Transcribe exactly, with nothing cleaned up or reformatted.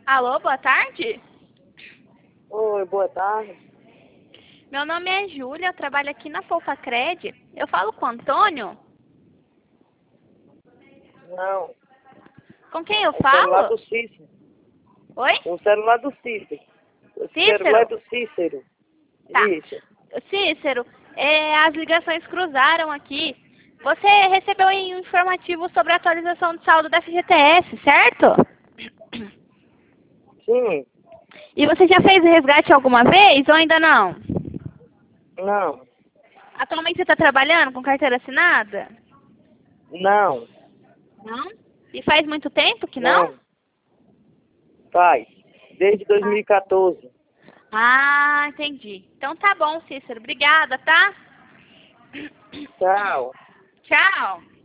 Alô, boa tarde? Oi, boa tarde. Meu nome é Júlia, eu trabalho aqui na Poupa Cred. Eu falo com o Antônio? Não, Com quem eu o celular falo? do Cícero. Oi? O celular do Cícero. O Cícero? celular do Cícero. Tá. Isso. Cícero, é, as ligações cruzaram aqui. Você recebeu um informativo sobre a atualização de saldo da F G T S, certo? Sim. E você já fez o resgate alguma vez ou ainda não? Não. Atualmente você está trabalhando com carteira assinada? Não. Não. E faz muito tempo que não? Não. Faz. Desde dois mil e quatorze. Ah, entendi. Então tá bom, Cícero. Obrigada, tá? Tchau. Tchau.